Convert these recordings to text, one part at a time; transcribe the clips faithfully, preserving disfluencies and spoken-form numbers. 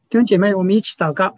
弟兄姐妹，我们一起祷告。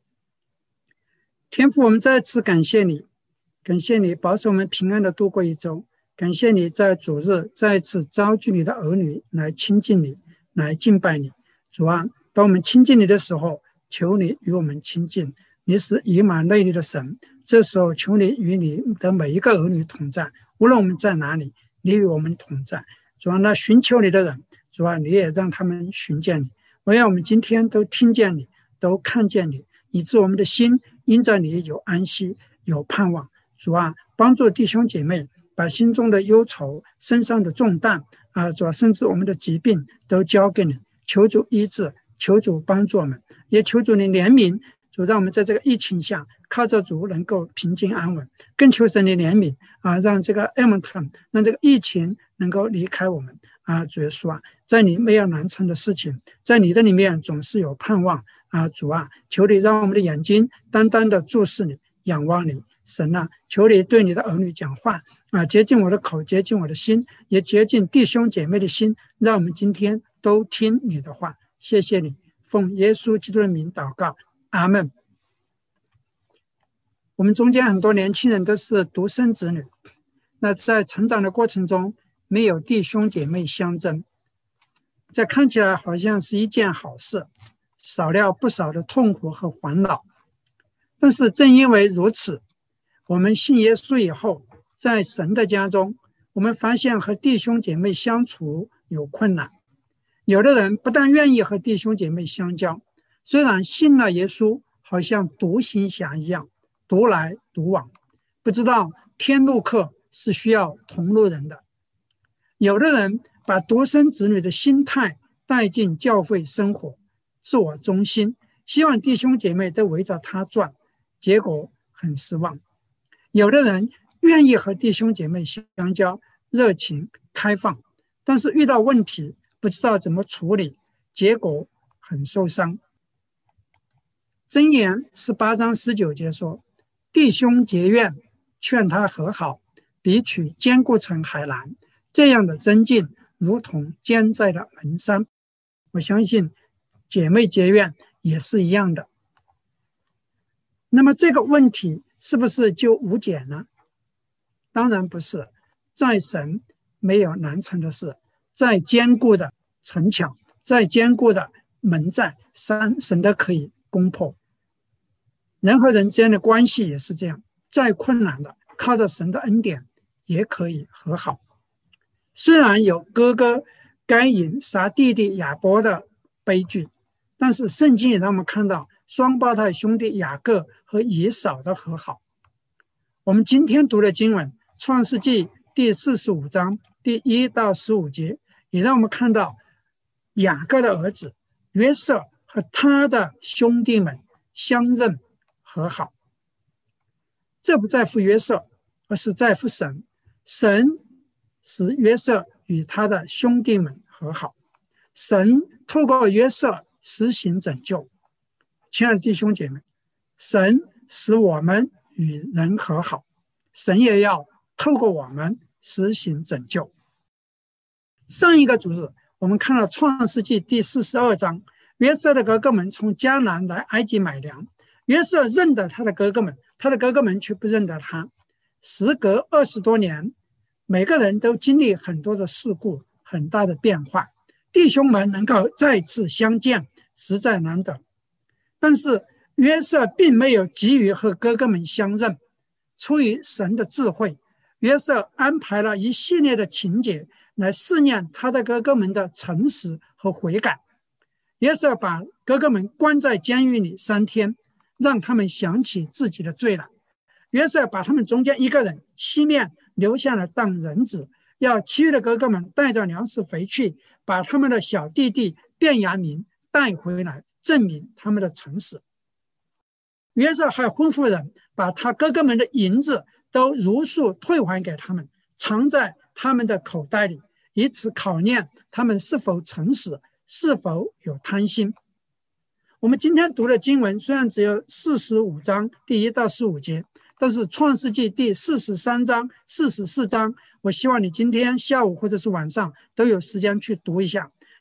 天父，我们再次感谢你，感谢你保守我们平安的度过一周，感谢你在主日再次召集你的儿女来亲近你，来敬拜你。主啊，当我们亲近你的时候，求你与我们亲近，你是以马内利的神。这时候求你与你的每一个儿女同在，无论我们在哪里，你与我们同在。主啊，那寻求你的人，主啊，你也让他们寻见你。我要我们今天都听见你，都看见你，以致我们的心因着你有安息，有盼望。主啊，帮助弟兄姐妹把心中的忧愁、身上的重担啊，主啊，甚至我们的疾病都交给你，求主医治，求主帮助我们，也求主你怜悯。主，让我们在这个疫情下靠着主能够平静安稳，更求神你怜悯啊，让这个 Edmonton 让这个疫情能够离开我们啊。主耶稣啊，在你没有难成的事情，在你的里面总是有盼望啊。主啊，求你让我们的眼睛单单的注视你，仰望你。神啊，求你对你的儿女讲话啊，洁净我的口，洁净我的心，也洁净弟兄姐妹的心，让我们今天都听你的话。谢谢你，奉耶稣基督的名祷告，阿们。我们中间很多年轻人都是独生子女，那在成长的过程中没有弟兄姐妹相争，这看起来好像是一件好事，少了不少的痛苦和烦恼。但是正因为如此，我们信耶稣以后，在神的家中，我们发现和弟兄姐妹相处有困难。有的人不但愿意和弟兄姐妹相交，虽然信了耶稣，好像独行侠一样，独来独往，不知道天路客是需要同路人的。有的人把独生子女的心态带进教会生活，自我中心，希望弟兄姐妹都围着他转，结果很失望。有的人愿意和弟兄姐妹相交，热情开放，但是遇到问题不知道怎么处理，结果很受伤。箴言十八章十九节说，弟兄结怨，劝他和好，比取坚固城还难。这样的增进如同坚在的门山。我相信姐妹结怨也是一样的。那么这个问题是不是就无解呢？当然不是，在神没有难成的事，再坚固的城墙，再坚固的门寨，神都可以攻破。人和人之间的关系也是这样，再困难的，靠着神的恩典也可以和好。虽然有哥哥该隐杀弟弟亚伯的悲剧，但是圣经也让我们看到双胞胎兄弟雅各和以扫的和好。我们今天读的经文创世纪第四十五章第一到十五节，也让我们看到雅各的儿子约瑟和他的兄弟们相认和好。这不在乎约瑟，而是在乎神。神使约瑟与他的兄弟们和好，神透过约瑟实行拯救。亲爱的弟兄姐妹，神使我们与人和好，神也要透过我们实行拯救。上一个主日我们看了创世纪第四十二章，约瑟的哥哥们从迦南来埃及买粮，约瑟认得他的哥哥们，他的哥哥们却不认得他。时隔二十多年，每个人都经历很多的事故，很大的变化，弟兄们能够再次相见实在难得。但是约瑟并没有急于和哥哥们相认，出于神的智慧，约瑟安排了一系列的情节来试验他的哥哥们的诚实和悔改。约瑟把哥哥们关在监狱里三天，让他们想起自己的罪来。约瑟把他们中间一个人西面留下来当人质，要其余的哥哥们带着粮食回去，把他们的小弟弟便雅悯带回来，证明他们的诚实。约瑟还吩咐人把他哥哥们的银子都如数退还给他们，藏在他们的口袋里，以此考验他们是否诚实，是否有贪心。我们今天读的经文虽然只有四十五章第一到十五节，但是创世纪第四十三章四十四章，我希望你今天下午或者是晚上都有时间去读一下，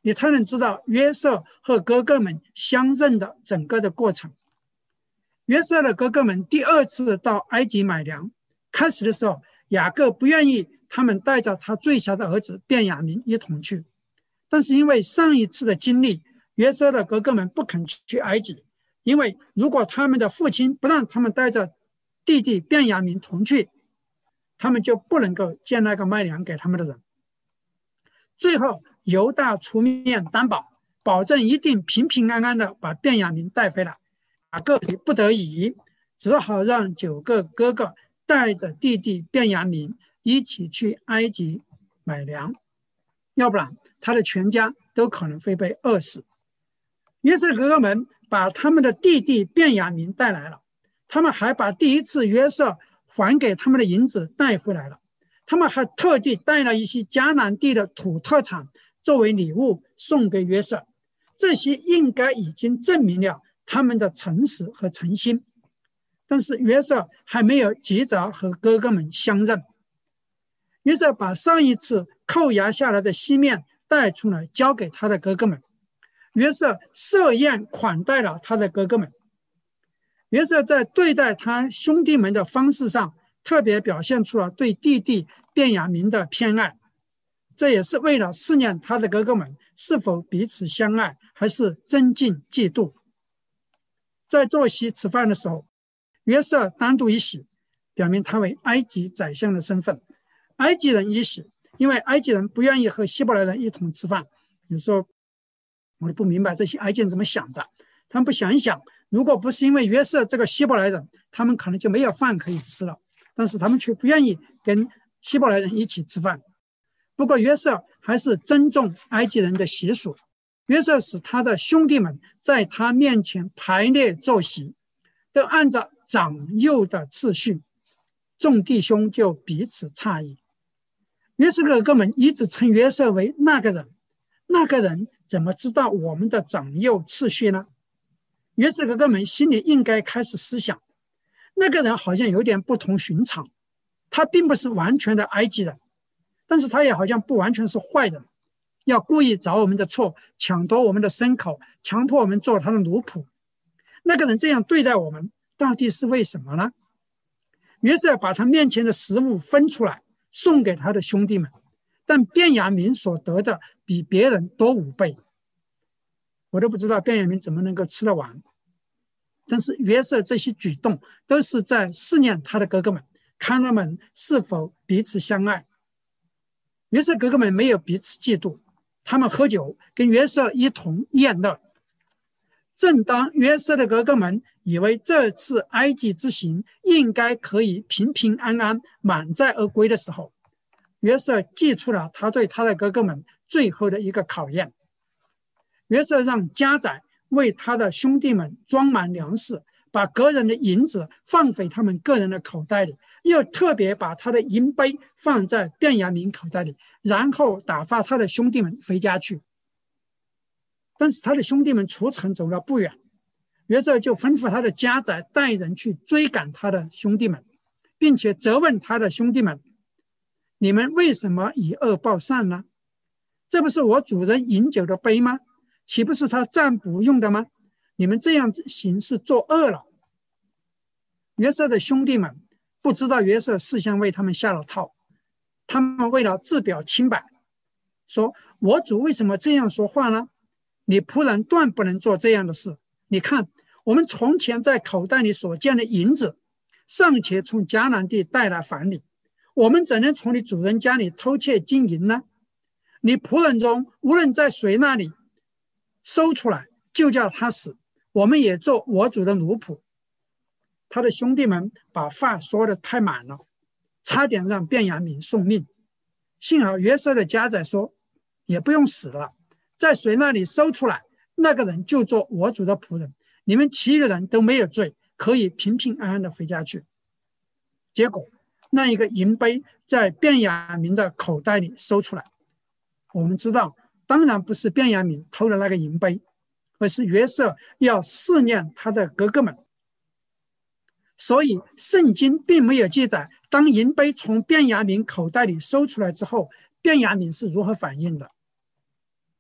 你才能知道约瑟和哥哥们相认的整个的过程。约瑟的哥哥们第二次到埃及买粮，开始的时候，雅各不愿意他们带着他最小的儿子便雅悯一同去，但是因为上一次的经历，约瑟的哥哥们不肯去埃及，因为如果他们的父亲不让他们带着弟弟便雅悯同去，他们就不能够见那个卖粮给他们的人。最后犹大出面担保，保证一定平平安安的把便雅悯带回来。雅各不得已，只好让九个哥哥带着弟弟便雅悯一起去埃及买粮，要不然他的全家都可能会被饿死。约瑟哥哥们把他们的弟弟便雅悯带来了，他们还把第一次约瑟还给他们的银子带回来了，他们还特地带了一些迦南地的土特产作为礼物送给约瑟，这些应该已经证明了他们的诚实和诚心。但是约瑟还没有急着和哥哥们相认。约瑟把上一次扣押下来的西面带出来交给他的哥哥们，约瑟设宴款待了他的哥哥们。约瑟在对待他兄弟们的方式上特别表现出了对弟弟便雅悯的偏爱，这也是为了试验他的哥哥们是否彼此相爱，还是增进嫉妒。在坐席吃饭的时候，约瑟单独一席，表明他为埃及宰相的身份。埃及人一席，因为埃及人不愿意和希伯来人一同吃饭。有时候我都不明白这些埃及人怎么想的，他们不想一想，如果不是因为约瑟这个希伯来人，他们可能就没有饭可以吃了，但是他们却不愿意跟希伯来人一起吃饭。不过约瑟还是尊重埃及人的习俗，约瑟使他的兄弟们在他面前排列坐席，都按照长幼的次序，众弟兄就彼此诧异。约瑟哥哥们一直称约瑟为那个人，那个人怎么知道我们的长幼次序呢？约瑟哥哥们心里应该开始思想，那个人好像有点不同寻常，他并不是完全的埃及人，但是他也好像不完全是坏人，要故意找我们的错，抢夺我们的牲口，强迫我们做他的奴仆。那个人这样对待我们，到底是为什么呢？约瑟把他面前的食物分出来送给他的兄弟们，但便雅悯所得的比别人多五倍。我都不知道便雅悯怎么能够吃得完。但是约瑟这些举动都是在试验他的哥哥们，看他们是否彼此相爱。约瑟哥哥们没有彼此嫉妒，他们喝酒，跟约瑟一同宴乐。正当约瑟的哥哥们以为这次埃及之行应该可以平平安安满载而归的时候，约瑟祭出了他对他的哥哥们最后的一个考验。约瑟让家宰为他的兄弟们装满粮食，把个人的银子放回他们个人的口袋里，又特别把他的银杯放在便雅悯口袋里，然后打发他的兄弟们回家去。但是他的兄弟们出城走了不远，约瑟就吩咐他的家宰带人去追赶他的兄弟们，并且责问他的兄弟们：你们为什么以恶报善呢？这不是我主人饮酒的杯吗？岂不是他占卜用的吗？你们这样行是作恶了。约瑟的兄弟们不知道约瑟事先为他们下了套，他们为了自表清白，说：我主为什么这样说话呢？你仆人断不能做这样的事。你看，我们从前在口袋里所见的银子，尚且从迦南地带来还你，我们怎能从你主人家里偷窃金银呢？你仆人中无论在谁那里搜出来，就叫他死，我们也做我主的奴仆。他的兄弟们把话说得太满了，差点让便雅悯送命。幸好约瑟的家宰说：也不用死了，在谁那里搜出来，那个人就做我主的仆人，你们其余的人都没有罪，可以平平安安的回家去。结果那一个银杯在便雅悯的口袋里搜出来，我们知道当然不是便雅悯偷了那个银杯，而是约瑟要试验他的哥哥们。所以圣经并没有记载当银杯从便雅悯口袋里搜出来之后，便雅悯是如何反应的。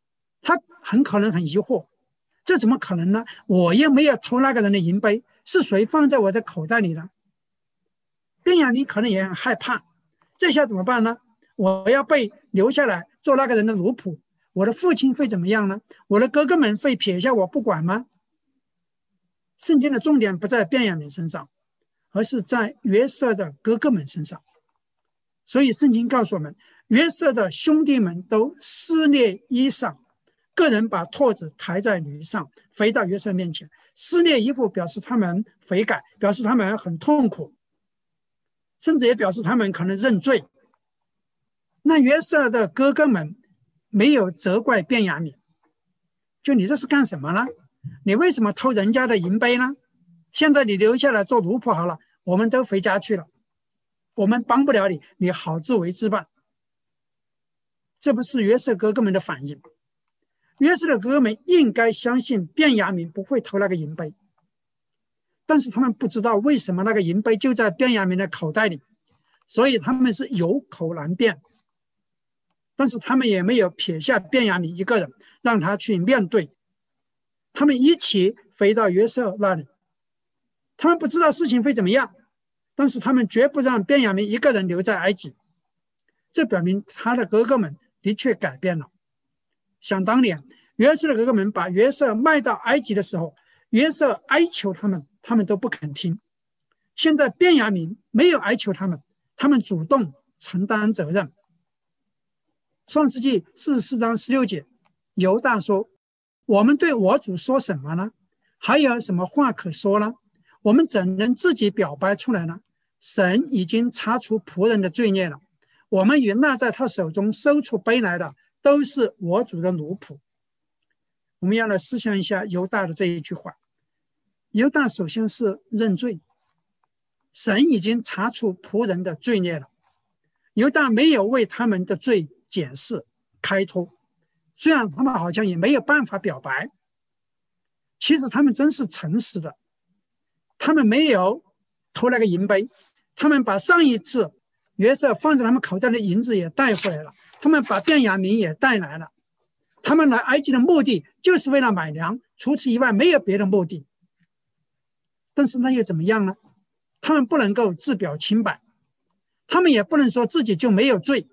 他很可能很疑惑，这怎么可能呢？我又没有偷那个人的银杯，是谁放在我的口袋里呢？便雅悯可能也很害怕，这下怎么办呢？我要被留下来做那个人的奴仆，我的父亲会怎么样呢？我的哥哥们会撇下我不管吗？圣经的重点不在便雅悯身上，而是在约瑟的哥哥们身上。所以圣经告诉我们，约瑟的兄弟们都撕裂衣裳，个人把拓子抬在驴上，飞到约瑟面前。撕裂衣服表示他们悔改，表示他们很痛苦，甚至也表示他们可能认罪。那约瑟的哥哥们没有责怪便雅悯，就你这是干什么呢？你为什么偷人家的银杯呢？现在你留下来做奴仆好了，我们都回家去了，我们帮不了你，你好自为之吧。这不是约瑟哥哥们的反应。约瑟的哥哥们应该相信便雅悯不会偷那个银杯，但是他们不知道为什么那个银杯就在便雅悯的口袋里，所以他们是有口难辩。但是他们也没有撇下便雅悯一个人，让他去面对。他们一起飞到约瑟那里，他们不知道事情会怎么样，但是他们绝不让便雅悯一个人留在埃及。这表明他的哥哥们的确改变了。想当年，约瑟的哥哥们把约瑟卖到埃及的时候，约瑟哀求他们，他们都不肯听。现在便雅悯没有哀求他们，他们主动承担责任。创世纪四十四章十六节，犹大说：我们对我主说什么呢？还有什么话可说呢？我们怎能自己表白出来呢？神已经查出仆人的罪孽了，我们与那在他手中收出杯来的，都是我主的奴仆。我们要来思想一下犹大的这一句话。犹大首先是认罪，神已经查出仆人的罪孽了。犹大没有为他们的罪解释开脱，虽然他们好像也没有办法表白，其实他们真是诚实的。他们没有偷那个银杯，他们把上一次约瑟放在他们口袋的银子也带回来了，他们把便雅悯也带来了。他们来埃及的目的就是为了买粮，除此以外没有别的目的。但是那又怎么样呢？他们不能够自表清白，他们也不能说自己就没有罪。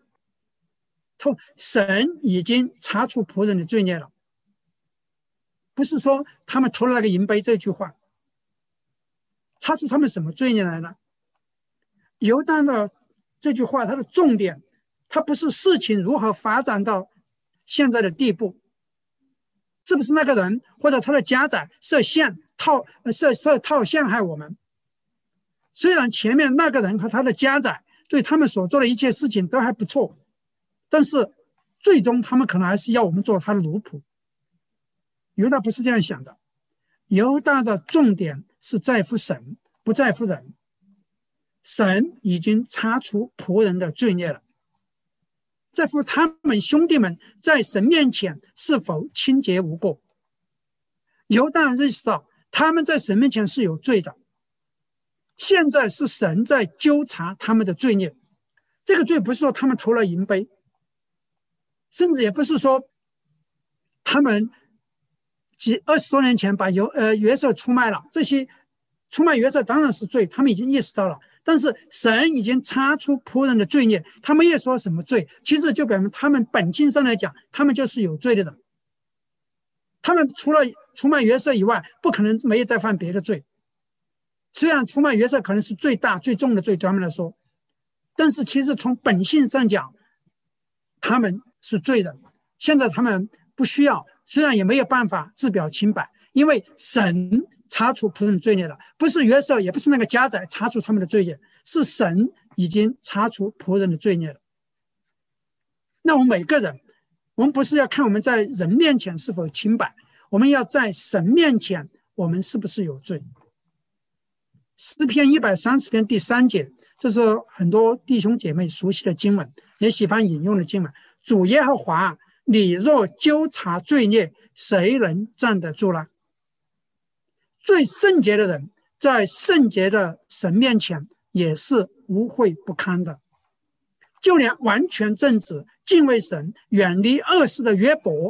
神已经查出仆人的罪孽了，不是说他们偷了那个银杯这句话。查出他们什么罪孽来呢？犹大的这句话，它的重点，它不是事情如何发展到现在的地步，是不是那个人或者他的家长设陷套设设套陷害我们？虽然前面那个人和他的家长对他们所做的一切事情都还不错，但是最终他们可能还是要我们做他的奴仆。犹大不是这样想的，犹大的重点是在乎神，不在乎人。神已经查出仆人的罪孽了，在乎他们兄弟们在神面前是否清洁无过。犹大认识到他们在神面前是有罪的，现在是神在纠察他们的罪孽。这个罪不是说他们偷了银杯，甚至也不是说他们几二十多年前把犹呃约瑟出卖了，这些出卖约瑟当然是罪，他们已经意识到了。但是神已经查出仆人的罪孽，他们也说什么罪，其实就表明他们本性上来讲，他们就是有罪的人。他们除了出卖约瑟以外，不可能没有再犯别的罪。虽然出卖约瑟可能是最大最重的罪对他们来说，但是其实从本性上讲，他们是罪人。现在他们不需要，虽然也没有办法自表清白，因为神查出仆人的罪孽了，不是约瑟，也不是那个家宰查出他们的罪孽，是神已经查出仆人的罪孽了。那我们每个人，我们不是要看我们在人面前是否清白，我们要在神面前我们是不是有罪。诗篇一百三十篇第三节，这是很多弟兄姐妹熟悉的经文，也喜欢引用的经文。主耶和华，你若纠察罪孽，谁能站得住呢？最圣洁的人在圣洁的神面前也是污秽不堪的，就连完全正直、敬畏神、远离恶事的约伯，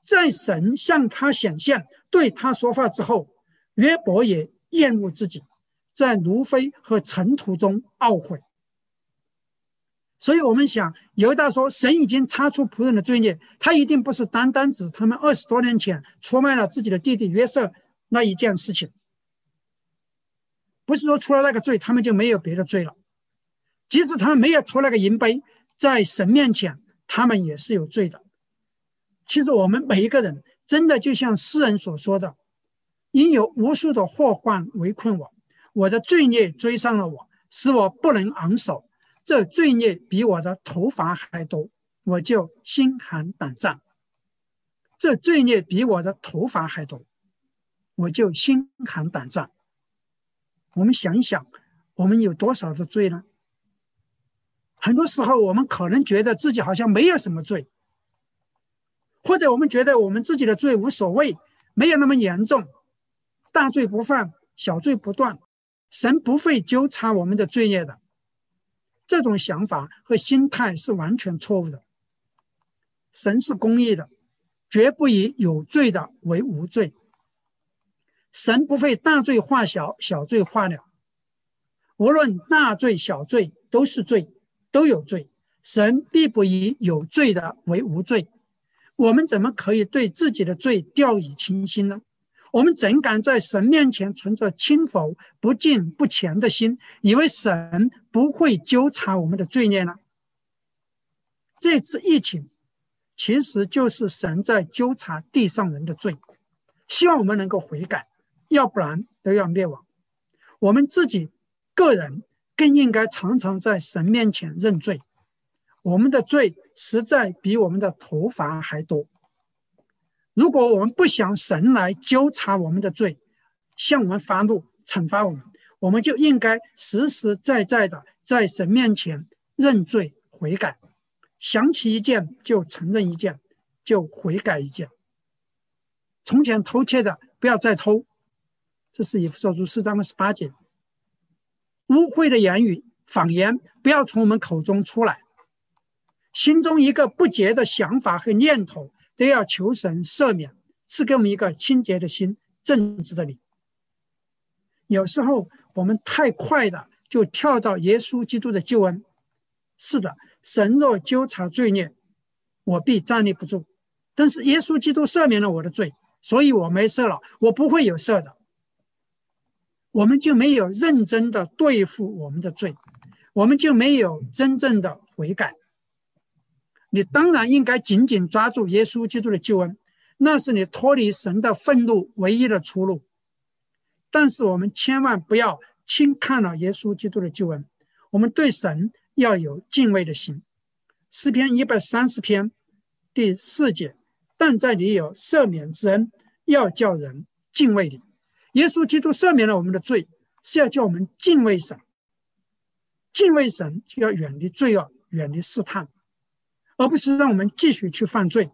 在神向他显现，对他说话之后，约伯也厌恶自己，在炉灰和尘土中懊悔。所以我们想，犹大说神已经擦除仆人的罪孽，他一定不是单单指他们二十多年前出卖了自己的弟弟约瑟那一件事情，不是说除了那个罪他们就没有别的罪了。即使他们没有偷那个银杯，在神面前他们也是有罪的。其实我们每一个人真的就像诗人所说的，因有无数的祸患围困我，我的罪孽追上了我，使我不能昂首，这罪孽比我的头发还多，我就心寒胆战。这罪孽比我的头发还多，我就心寒胆战。我们想一想，我们有多少的罪呢？很多时候我们可能觉得自己好像没有什么罪，或者我们觉得我们自己的罪无所谓，没有那么严重，大罪不犯，小罪不断，神不会纠察我们的罪孽的。这种想法和心态是完全错误的。神是公义的，绝不以有罪的为无罪。神不会大罪化小，小罪化了。无论大罪小罪都是罪，都有罪。神必不以有罪的为无罪。我们怎么可以对自己的罪掉以轻心呢？我们怎敢在神面前存着轻浮不敬不虔的心，以为神不会纠察我们的罪孽呢？这次疫情其实就是神在纠察地上人的罪，希望我们能够悔改，要不然都要灭亡。我们自己个人更应该常常在神面前认罪，我们的罪实在比我们的头发还多。如果我们不想神来纠察我们的罪，向我们发怒惩罚我们，我们就应该实实在在的在神面前认罪悔改，想起一件就承认一件，就悔改一件。从前偷窃的不要再偷，这是以弗所书四章的十八节。污秽的言语谎言不要从我们口中出来，心中一个不洁的想法和念头都要求神赦免，赐给我们一个清洁的心，正直的灵。有时候我们太快的就跳到耶稣基督的救恩。是的，神若纠察罪孽，我必站立不住。但是耶稣基督赦免了我的罪，所以我没赦了，我不会有赦的。我们就没有认真的对付我们的罪，我们就没有真正的悔改。你当然应该紧紧抓住耶稣基督的救恩，那是你脱离神的愤怒唯一的出路。但是我们千万不要轻看了耶稣基督的救恩，我们对神要有敬畏的心。诗篇一百三十篇第四节，但在你有赦免之恩，要叫人敬畏你。耶稣基督赦免了我们的罪，是要叫我们敬畏神。敬畏神就要远离罪恶，远离试探，而不是让我们继续去犯罪。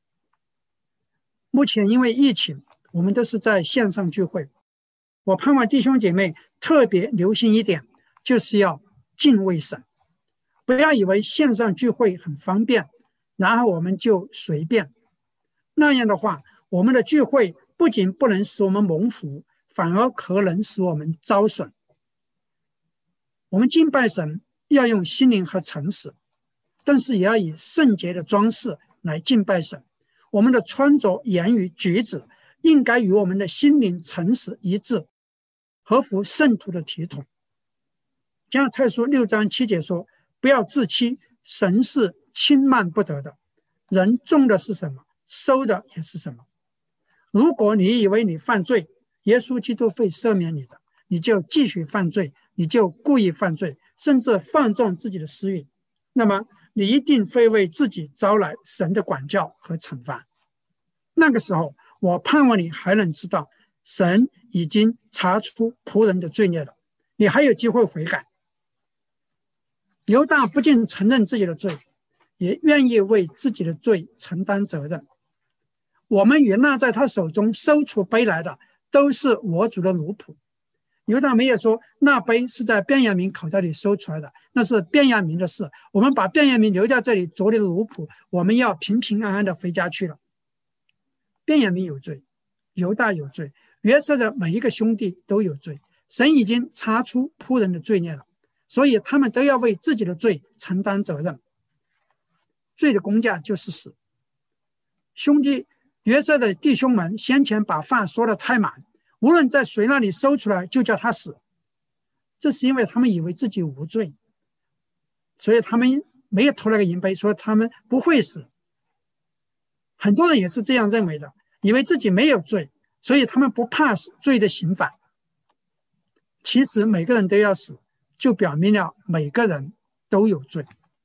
目前因为疫情，我们都是在线上聚会，我盼望弟兄姐妹特别留心一点，就是要敬畏神。不要以为线上聚会很方便，然后我们就随便。那样的话，我们的聚会不仅不能使我们蒙福，反而可能使我们遭损。我们敬拜神要用心灵和诚实，但是也要以圣洁的装饰来敬拜神。我们的穿着、言语、举止应该与我们的心灵诚实一致，合乎圣徒的体统。加拉太书六章七节说，不要自欺，神是轻慢不得的，人种的是什么，收的也是什么。如果你以为你犯罪，耶稣基督会赦免你的，你就继续犯罪，你就故意犯罪，甚至放纵自己的私欲，那么你一定会为自己招来神的管教和惩罚。那个时候，我盼望你还能知道，神已经查出仆人的罪孽了，你还有机会悔改。犹大不仅承认自己的罪，也愿意为自己的罪承担责任。我们与那在他手中收出杯来的，都是我主的奴仆。犹大没有说那杯是在便雅悯口袋里收出来的，那是便雅悯的事，我们把便雅悯留在这里做你的奴仆，我们要平平安安的回家去了。 便雅悯有罪，犹大有罪，约瑟的每一个兄弟都有罪。神已经查出仆人的罪孽了，所以他们都要为自己的罪承担责任。罪的工价就是死。兄弟约瑟的弟兄们先前把话说得太满，无论在谁那里搜出来就叫他死，这是因为他们以为自己无罪，所以他们没有偷那个银杯，说他们不会死。很多人也是这样认为的，以为自己没有罪，所以他们不怕罪的刑罚。其实每个人都要死，就表明了每个人都有罪。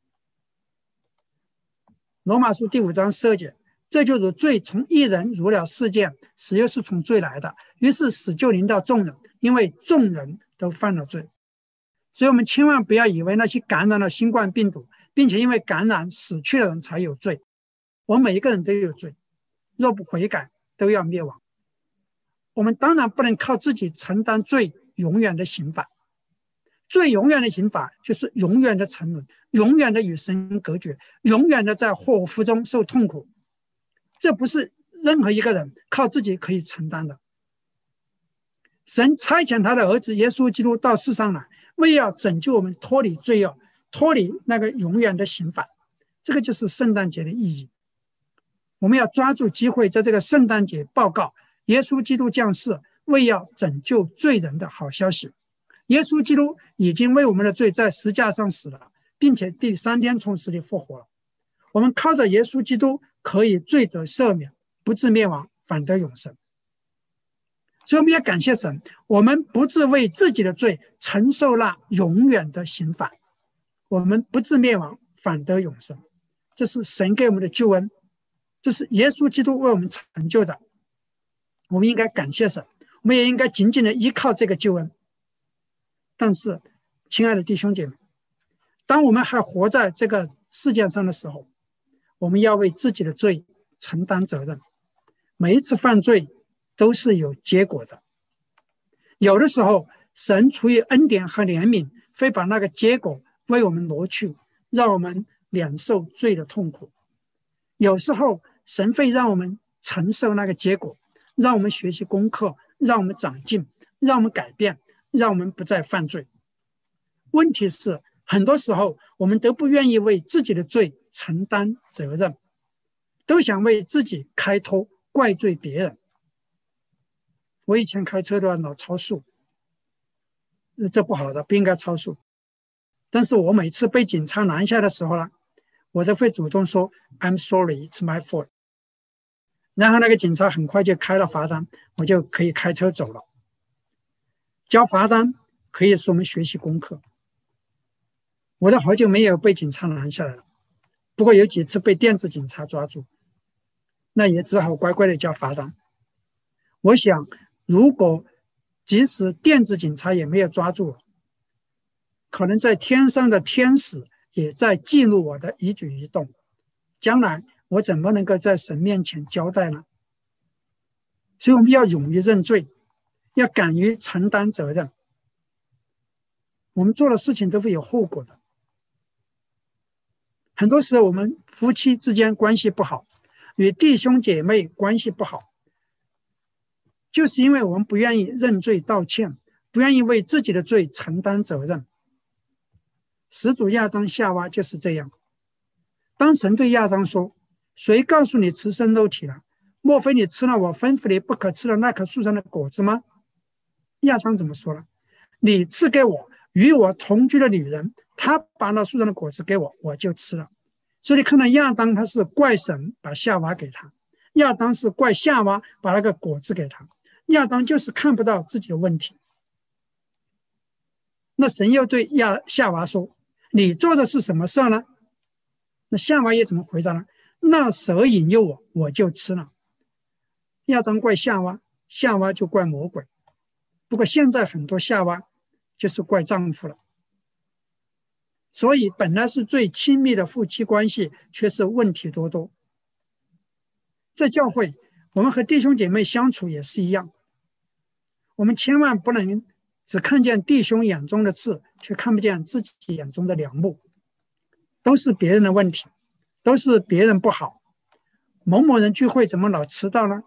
罗马书第五章十二节，这就是罪从一人入了世间，死又是从罪来的，于是死就临到众人，因为众人都犯了罪。所以我们千万不要以为那些感染了新冠病毒并且因为感染死去的人才有罪，我们每一个人都有罪，若不悔改都要灭亡。我们当然不能靠自己承担罪永远的刑罚，罪永远的刑罚就是永远的沉沦，永远的与神隔绝，永远的在祸福中受痛苦。这不是任何一个人靠自己可以承担的。神差遣他的儿子耶稣基督到世上来，为要拯救我们脱离罪恶，脱离那个永远的刑罚。这个就是圣诞节的意义。我们要抓住机会，在这个圣诞节报告耶稣基督降世，为要拯救罪人的好消息。耶稣基督已经为我们的罪在十字架上死了，并且第三天从死里复活了。我们靠着耶稣基督可以罪得赦免，不致灭亡，反得永生。所以我们要感谢神，我们不致为自己的罪承受那永远的刑罚，我们不致灭亡，反得永生。这是神给我们的救恩，这是耶稣基督为我们成就的。我们应该感谢神，我们也应该紧紧的依靠这个救恩。但是亲爱的弟兄姐妹，当我们还活在这个世界上的时候，我们要为自己的罪承担责任。每一次犯罪都是有结果的，有的时候神出于恩典和怜悯，会把那个结果为我们挪去，让我们免受罪的痛苦。有时候神会让我们承受那个结果，让我们学习功课，让我们长进，让我们改变，让我们不再犯罪。问题是很多时候我们都不愿意为自己的罪承担责任，都想为自己开脱，怪罪别人。我以前开车的老超速，这不好的，不应该超速。但是我每次被警察拦下的时候呢，我都会主动说 I'm sorry, it's my fault。 然后那个警察很快就开了罚单，我就可以开车走了。交罚单可以使我们学习功课。我都好久没有被警察拦下来了，不过有几次被电子警察抓住，那也只好乖乖的交罚单。我想如果即使电子警察也没有抓住我，可能在天上的天使也在记录我的一举一动，将来我怎么能够在神面前交代呢？所以我们要勇于认罪，要敢于承担责任。我们做的事情都会有后果的。很多时候我们夫妻之间关系不好，与弟兄姐妹关系不好，就是因为我们不愿意认罪道歉，不愿意为自己的罪承担责任。始祖亚当夏娃就是这样。当神对亚当说，谁告诉你吃生肉体了？莫非你吃了我吩咐你不可吃的那棵树上的果子吗？亚当怎么说了？你赐给我与我同居的女人，她把那树上的果子给我，我就吃了。所以看到亚当他是怪神把夏娃给他，亚当是怪夏娃把那个果子给他，亚当就是看不到自己的问题。那神又对亚夏娃说，你做的是什么事呢？那夏娃也怎么回答呢？那蛇引诱我，我就吃了。亚当怪夏娃，夏娃就怪魔鬼。不过现在很多夏娃就是怪丈夫了。所以本来是最亲密的夫妻关系，却是问题多多。在教会，我们和弟兄姐妹相处也是一样，我们千万不能只看见弟兄眼中的刺，却看不见自己眼中的梁木。都是别人的问题，都是别人不好。某某人聚会怎么老迟到呢？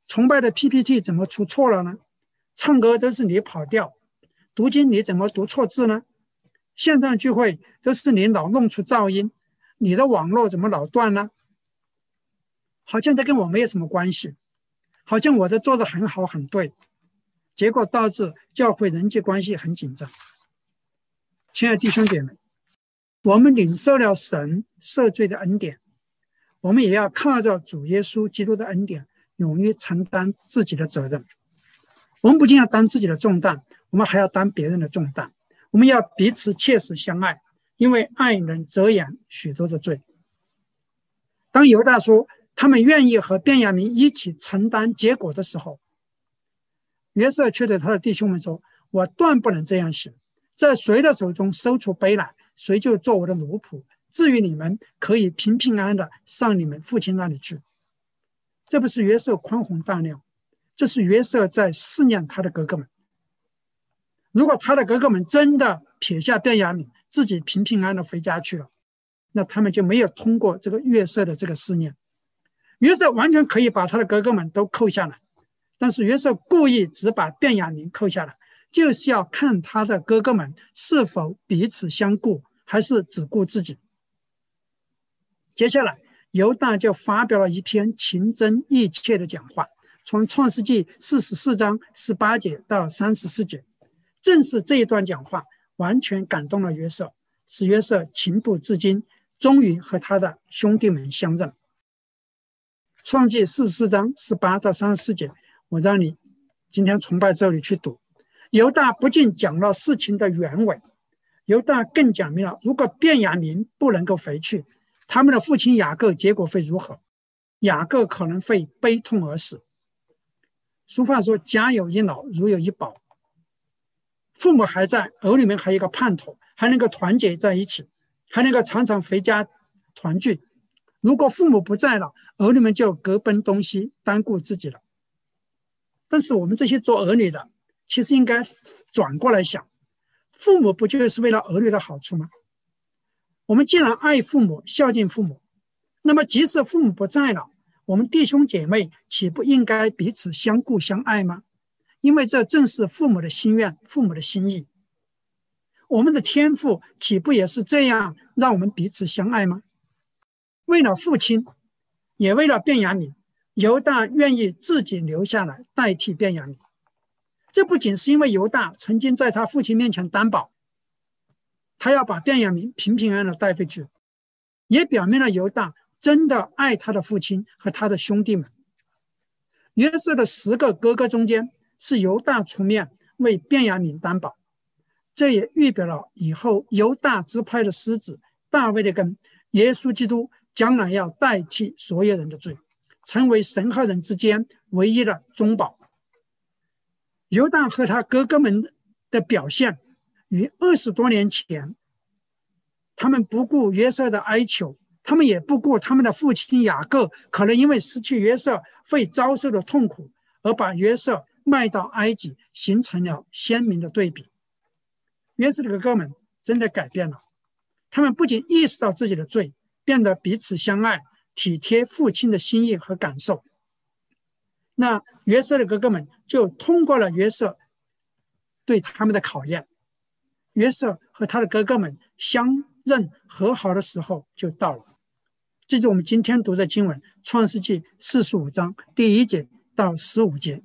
崇拜的 P P T 怎么出错了呢？唱歌都是你跑调，读经你怎么读错字呢？线上聚会都是你老弄出噪音，你的网络怎么老断呢？好像这跟我没有什么关系，好像我的做得很好很对，结果导致教会人际关系很紧张。亲爱的弟兄姐妹，我们领受了神赦罪的恩典，我们也要靠着主耶稣基督的恩典，勇于承担自己的责任。我们不仅要担自己的重担，我们还要担别人的重担。我们要彼此切实相爱，因为爱能遮掩许多的罪。当犹大说他们愿意和便雅悯一起承担结果的时候，约瑟却对他的弟兄们说：我断不能这样行，在谁的手中收出杯来，谁就做我的奴仆，至于你们，可以平平安安的上你们父亲那里去。这不是约瑟宽宏大量，这是约瑟在试验他的哥哥们。如果他的哥哥们真的撇下便雅悯，自己平平安安的回家去了，那他们就没有通过这个约瑟的这个试验。约瑟完全可以把他的哥哥们都扣下来，但是约瑟故意只把便雅悯扣下来，就是要看他的哥哥们是否彼此相顾，还是只顾自己。接下来犹大就发表了一篇情真意切的讲话，从创世纪四十四章十八节到三十四节，正是这一段讲话完全感动了约瑟，使约瑟情不自禁，终于和他的兄弟们相认。创纪四十四章十八到三十四节，我让你今天崇拜这里去读。犹大不仅讲了事情的原委，犹大更讲明了，如果便雅悯不能够回去，他们的父亲雅各结果会如何？雅各可能会悲痛而死。俗话说，家有一老，如有一宝。父母还在，儿女们还有一个盼头，还能够团结在一起，还能够常常回家团聚。如果父母不在了，儿女们就各奔东西，单顾自己了。但是我们这些做儿女的，其实应该转过来想，父母不就是为了儿女的好处吗？我们既然爱父母，孝敬父母，那么即使父母不在了，我们弟兄姐妹岂不应该彼此相顾相爱吗？因为这正是父母的心愿，父母的心意。我们的天父岂不也是这样让我们彼此相爱吗？为了父亲，也为了便雅悯，犹大愿意自己留下来代替便雅悯。这不仅是因为犹大曾经在他父亲面前担保，他要把便雅悯平平安安的带回去，也表明了犹大真的爱他的父亲和他的兄弟们。约瑟的十个哥哥中间，是犹大出面为便雅悯担保，这也预表了以后犹大支派的狮子大卫的根，耶稣基督将来要代替所有人的罪，成为神和人之间唯一的中保。犹大和他哥哥们的表现，于二十多年前，他们不顾约瑟的哀求，他们也不顾他们的父亲雅各可能因为失去约瑟会遭受的痛苦，而把约瑟卖到埃及，形成了鲜明的对比。约瑟的哥哥们真的改变了，他们不仅意识到自己的罪，变得彼此相爱，体贴父亲的心意和感受。那约瑟的哥哥们就通过了约瑟对他们的考验，约瑟和他的哥哥们相认和好的时候就到了。这是我们今天读的经文，创世纪四十五章第一节到十五节。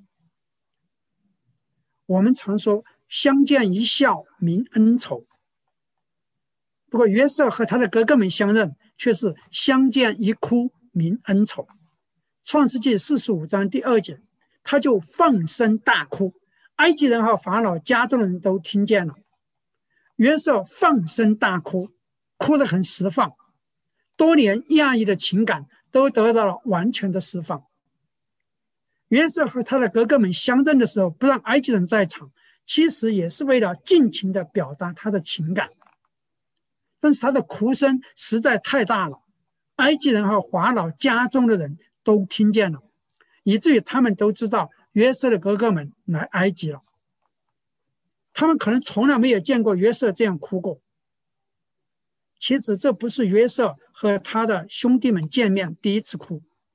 我们常说相见一笑泯恩仇，不过约瑟和他的哥哥们相认，却是相见一哭泯恩仇。创世纪四十五章第二节，他就放声大哭，埃及人和法老家中的人都听见了。约瑟放声大哭，哭得很释放，多年压抑的情感都得到了完全的释放。约瑟和他的哥哥们相认的时候，不让埃及人在场，其实也是为了尽情的表达他的情感。但是他的哭声实在太大了，埃及人和法老家中的人都听见了，以至于他们都知道约瑟的哥哥们来埃及了。他们可能从来没有见过约瑟这样哭过。其实这不是约瑟和他的兄弟们见面第一次哭，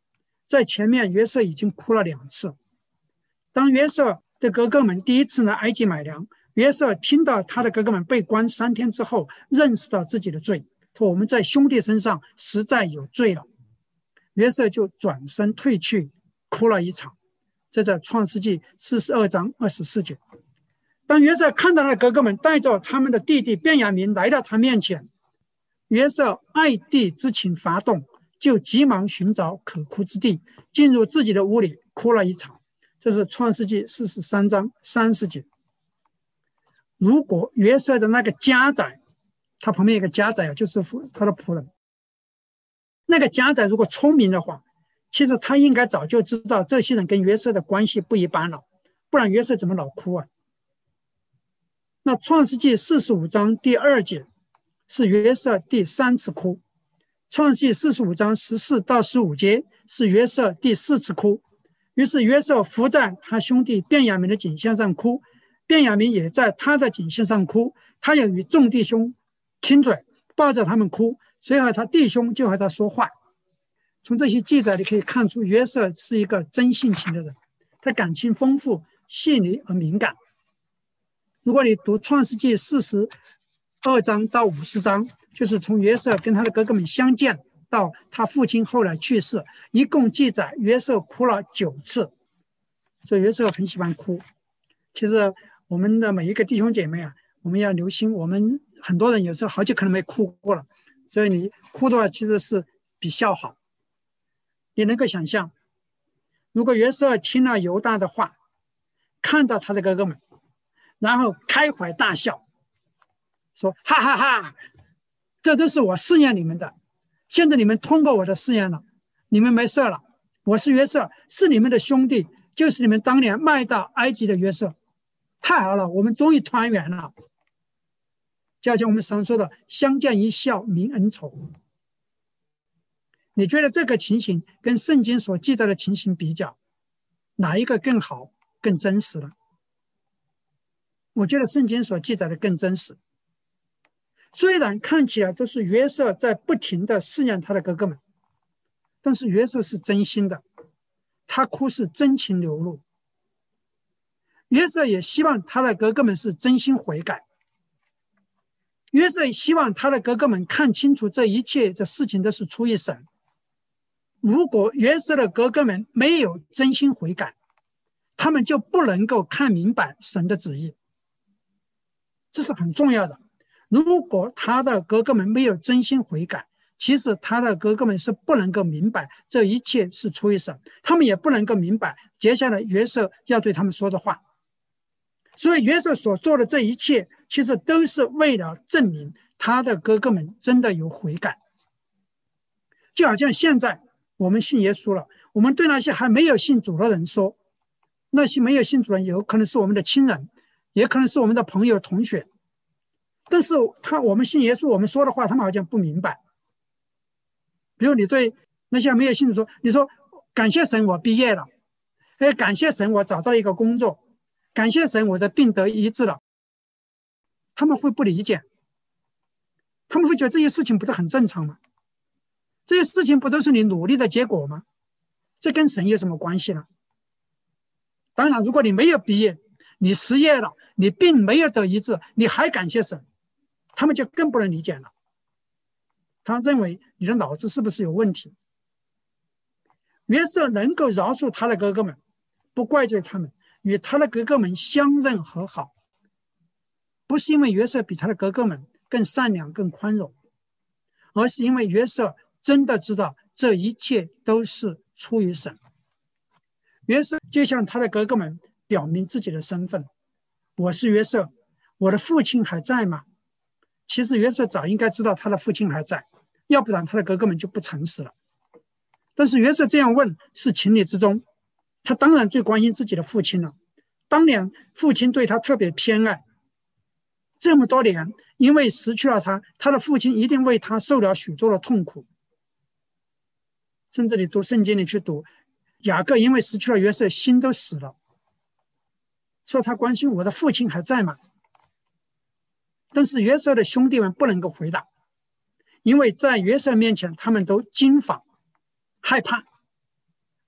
在前面约瑟已经哭了两次。当约瑟的哥哥们第一次来埃及买粮，约瑟听到他的哥哥们被关三天之后，认识到自己的罪，说我们在兄弟身上实在有罪了。约瑟就转身退去，哭了一场。这在创世纪四十二章二十四节。当约瑟看到了哥哥们带着他们的弟弟便雅悯来到他面前，约瑟爱弟之情发动，就急忙寻找可哭之地，进入自己的屋里哭了一场。这是创世纪四十三章三十节。如果约瑟的那个家宰，他旁边有个家宰，就是他的仆人，那个家宰如果聪明的话，其实他应该早就知道这些人跟约瑟的关系不一般了，不然约瑟怎么老哭啊？那创世纪四十五章第二节是约瑟第三次哭，创世纪四十五章十四到十五节是约瑟第四次哭。于是约瑟伏在他兄弟便雅悯的颈项上哭，便雅悯也在他的颈项上哭，他也与众弟兄亲嘴，抱着他们哭，随后他弟兄就和他说话。从这些记载你可以看出，约瑟是一个真性情的人，他感情丰富、细腻而敏感。如果你读创世纪四十二章到五十章，就是从约瑟跟他的哥哥们相见到他父亲后来去世，一共记载约瑟哭了九次。所以约瑟很喜欢哭。其实我们的每一个弟兄姐妹啊，我们要留心，我们很多人有时候好久可能没哭过了，所以你哭的话其实是比笑好。你能够想象，如果约瑟听了犹大的话，看着他的哥哥们，然后开怀大笑，说哈哈哈，这都是我试验你们的，现在你们通过我的试验了，你们没事了，我是约瑟，是你们的兄弟，就是你们当年卖到埃及的约瑟，太好了，我们终于团圆了。就像我们常说的相见一笑泯恩仇。你觉得这个情形跟圣经所记载的情形比较，哪一个更好更真实呢？我觉得圣经所记载的更真实。虽然看起来都是约瑟在不停的试验他的哥哥们，但是约瑟是真心的，他哭是真情流露。约瑟也希望他的哥哥们是真心悔改，约瑟希望他的哥哥们看清楚这一切的事情都是出于神。如果约瑟的哥哥们没有真心悔改，他们就不能够看明白神的旨意，这是很重要的。如果他的哥哥们没有真心悔改，其实他的哥哥们是不能够明白这一切是出于神，他们也不能够明白接下来约瑟要对他们说的话。所以约瑟所做的这一切，其实都是为了证明他的哥哥们真的有悔改。就好像现在我们信耶稣了，我们对那些还没有信主的人说，那些没有信主的人有可能是我们的亲人，也可能是我们的朋友同学，但是他我们信耶稣，我们说的话他们好像不明白。比如你对那些没有信主说，你说感谢神我毕业了，哎，感谢神我找到了一个工作，感谢神我的病得医治了，他们会不理解，他们会觉得这些事情不是很正常吗？这些事情不都是你努力的结果吗？这跟神有什么关系呢？当然如果你没有毕业，你失业了，你病没有得医治，你还感谢神，他们就更不能理解了。他认为你的脑子是不是有问题？约瑟能够饶恕他的哥哥们，不怪罪他们，与他的哥哥们相认和好，不是因为约瑟比他的哥哥们更善良更宽容，而是因为约瑟真的知道这一切都是出于神。约瑟就向他的哥哥们表明自己的身份，我是约瑟，我的父亲还在吗？其实约瑟早应该知道他的父亲还在，要不然他的哥哥们就不诚实了。但是约瑟这样问是情理之中，他当然最关心自己的父亲了。当年父亲对他特别偏爱，这么多年因为失去了他，他的父亲一定为他受了许多的痛苦。甚至你读圣经里去读，雅各因为失去了约瑟，心都死了，说他关心我的父亲还在吗？但是约瑟的兄弟们不能够回答，因为在约瑟面前他们都惊慌害怕，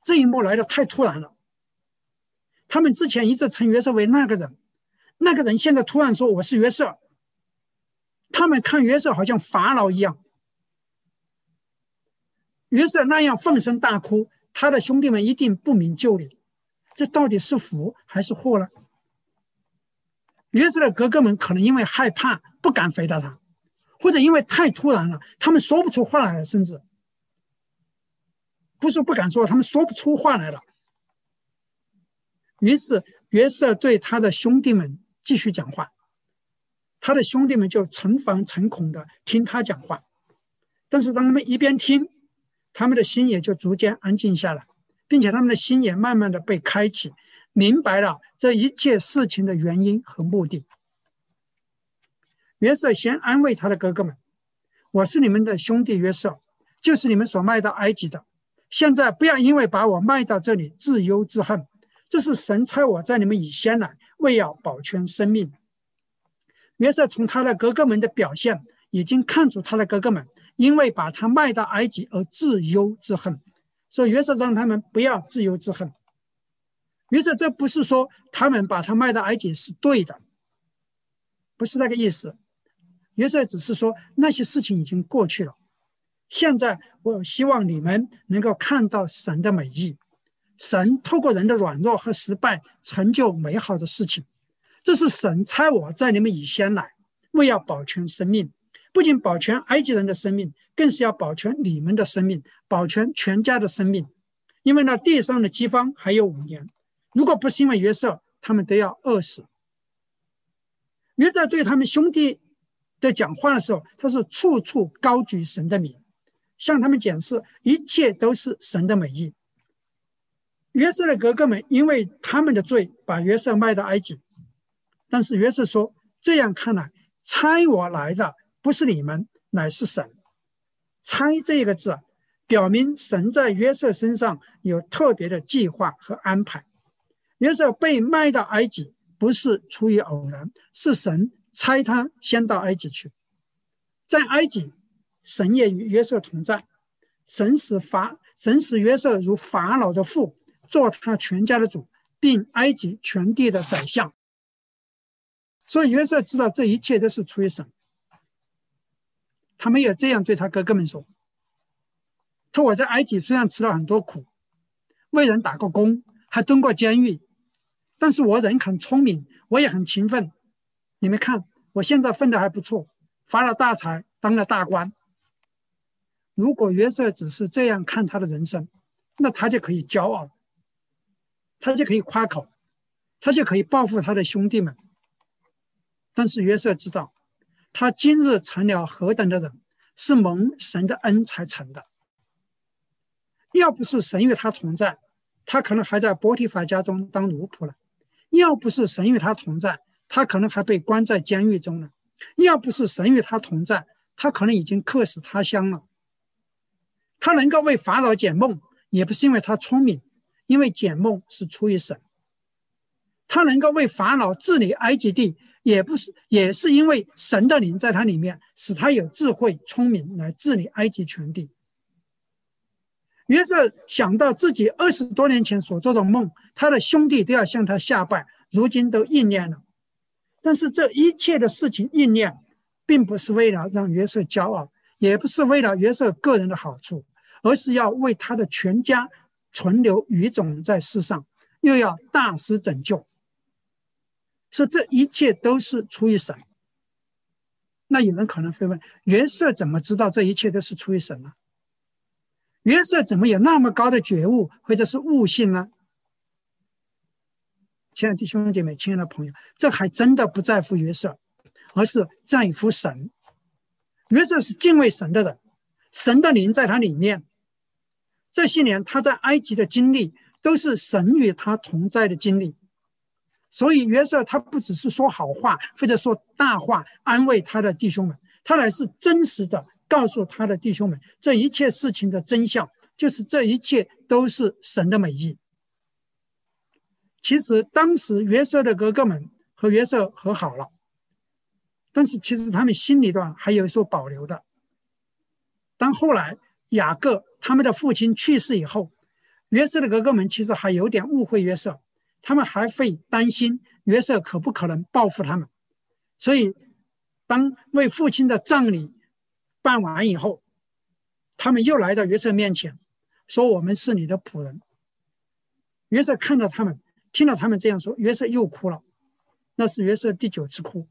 这一幕来的太突然了。他们之前一直称约瑟为那个人，那个人现在突然说我是约瑟，他们看约瑟好像法老一样。约瑟那样放声大哭，他的兄弟们一定不明就里，这到底是福还是祸呢？约瑟的哥哥们可能因为害怕不敢回答他，或者因为太突然了，他们说不出话来了，甚至不是不敢说，他们说不出话来了。于是约瑟对他的兄弟们继续讲话，他的兄弟们就诚惶诚恐的听他讲话。但是当他们一边听，他们的心也就逐渐安静下来，并且他们的心也慢慢的被开启，明白了这一切事情的原因和目的。约瑟先安慰他的哥哥们，我是你们的兄弟约瑟，就是你们所卖到埃及的，现在不要因为把我卖到这里自忧自恨，这是神差我在你们以先来，为要保全生命。约瑟从他的哥哥们的表现已经看出他的哥哥们因为把他卖到埃及而自忧自恨，所以约瑟让他们不要自忧自恨。约瑟这不是说他们把他卖到埃及是对的，不是那个意思。约瑟只是说那些事情已经过去了，现在我希望你们能够看到神的美意，神透过人的软弱和失败成就美好的事情，这是神差我在你们以先来，为要保全生命，不仅保全埃及人的生命，更是要保全你们的生命，保全全家的生命。因为那地上的饥荒还有五年，如果不是因为约瑟，他们都要饿死。约瑟对他们兄弟的讲话的时候，他是处处高举神的名，向他们解释一切都是神的美意。约瑟的哥哥们因为他们的罪把约瑟卖到埃及，但是约瑟说，这样看来差我来的不是你们，乃是神。差这个字表明神在约瑟身上有特别的计划和安排。约瑟被卖到埃及不是出于偶然，是神差他先到埃及去。在埃及，神也与约瑟同在，神使法神使约瑟如法老的父，做他全家的主，并埃及全地的宰相。所以约瑟知道这一切都是出于神。他没有这样对他哥哥们说，他我在埃及虽然吃了很多苦，为人打过工，还蹲过监狱，但是我人很聪明，我也很勤奋，你们看我现在分的还不错，发了大财，当了大官。如果约瑟只是这样看他的人生，那他就可以骄傲，他就可以夸口，他就可以报复他的兄弟们。但是约瑟知道，他今日成了何等的人，是蒙神的恩才成的。要不是神与他同在，他可能还在波提乏家中当奴仆了；要不是神与他同在，他可能还被关在监狱中了；要不是神与他同在，他可能已经客死他乡了。他能够为法老解梦，也不是因为他聪明，因为解梦是出于神。他能够为法老治理埃及地，也不是也是因为神的灵在他里面，使他有智慧聪明来治理埃及全地。约瑟想到自己二十多年前所做的梦，他的兄弟都要向他下拜，如今都应验了。但是这一切的事情应验，并不是为了让约瑟骄傲，也不是为了约瑟个人的好处，而是要为他的全家存留余种在世上，又要大施拯救。说这一切都是出于神。那有人可能会问，约瑟怎么知道这一切都是出于神呢？约瑟怎么有那么高的觉悟或者是悟性呢？亲爱的弟兄姐妹，亲爱的朋友，这还真的不在乎约瑟，而是在乎神。约瑟是敬畏神的人，神的灵在他里面。这些年他在埃及的经历都是神与他同在的经历，所以约瑟他不只是说好话或者说大话安慰他的弟兄们，他乃是真实的告诉他的弟兄们，这一切事情的真相就是这一切都是神的美意。其实当时约瑟的哥哥们和约瑟和好了，但是其实他们心里段还有所保留的。当后来雅各他们的父亲去世以后， 约瑟的哥哥们其实还有点误会约瑟，他们还会担心约瑟可不可能报复他们。所以当为父亲的葬礼办完以后，他们又来到约瑟面前，说我们是你的仆人。约瑟看到他们，听到他们这样说，约瑟又哭了。那是约瑟第九次哭。